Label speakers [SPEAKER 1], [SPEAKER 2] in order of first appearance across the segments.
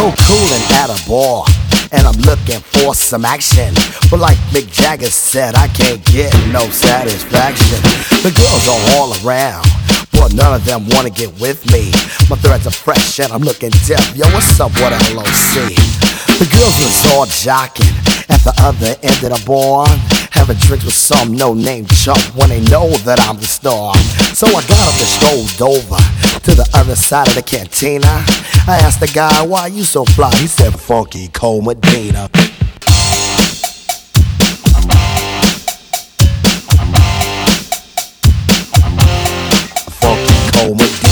[SPEAKER 1] so coolin' at a bar, and I'm looking for some action. But like Mick Jagger said, I can't get no satisfaction. The girls are all around, but none of them wanna get with me. My threads are fresh and I'm looking deaf. Yo, what's up, what LOC? The girls was all jocking at the other end of the bar, having drinks with some no-name chump when they know that I'm the star. So I got up and strolled over to the other side of the cantina. I asked the guy, why you so fly? He said, Funky Cold Medina. Funky Cold Medina.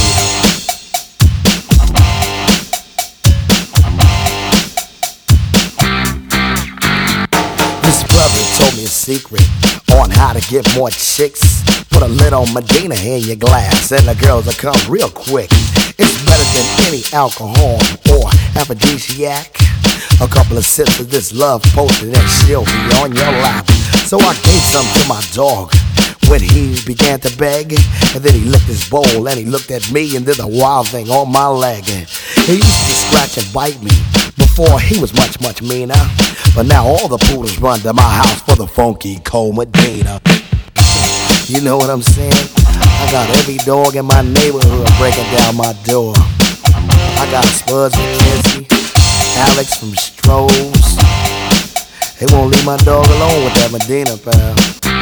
[SPEAKER 1] This brother told me a secret on how to get more chicks. Put a little Medina in your glass and the girls will come real quick. It's better than any alcohol or aphrodisiac. A couple of sips of this love potion and she'll be on your lap. So I gave some to my dog when he began to beg, and then he licked his bowl and he looked at me and did a wild thing on my leg. He used to scratch and bite me before he was much, much meaner, but now all the poodles run to my house for the Funky Cold Medina. You know what I'm saying? I got every dog in my neighborhood breaking down my door. I got Spuds McKenzie, Alex from Strohs. They won't leave my dog alone with that Medina, pal.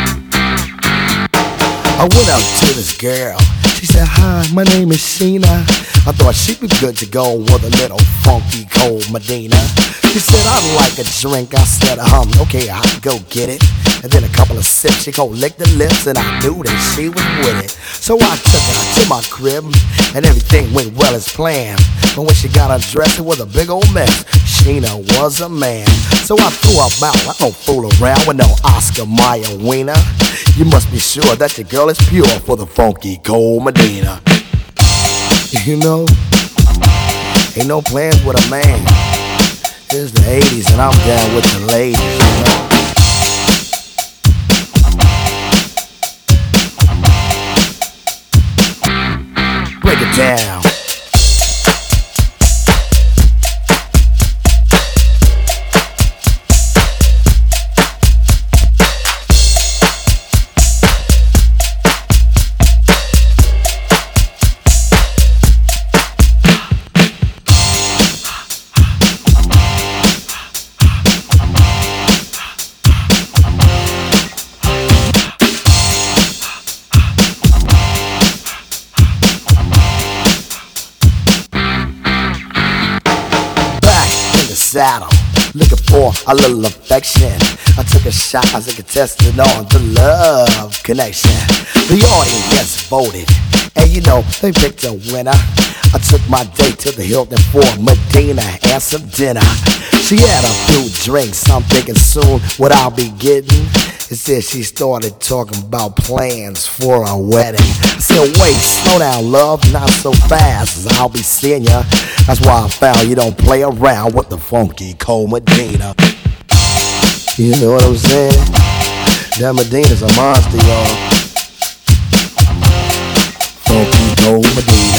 [SPEAKER 1] I went up to this girl. She said, hi, my name is Sheena. I thought she'd be good to go with a little Funky Cold Medina. She said, I'd like a drink. I said, okay, I'll go get it. And then a couple of sips, she gon' lick the lips, and I knew that she was with it. So I took her to my crib, and everything went well as planned. But when she got undressed, it was a big old mess. Sheena was a man. So I threw her out. I don't fool around with no Oscar Mayer wiener. You must be sure that your girl is pure for the Funky Cold Medina. You know, ain't no plans with a man. It's the 80s and I'm down with the ladies, you know. Break it down. Saddle, looking for a little affection. I took a shot as a contestant on the love connection. The audience voted, and you know, they picked a winner. I took my date to the Hilton for Medina and some dinner. She had a few drinks, I'm thinking soon what I'll be getting. Instead she started talking about plans for a wedding. I said, wait, slow down, love, not so fast, as I'll be seeing ya. That's why I found you don't play around with the Funky Cold Medina. You know what I'm saying? That Medina's a monster, y'all. Funky Cold Medina.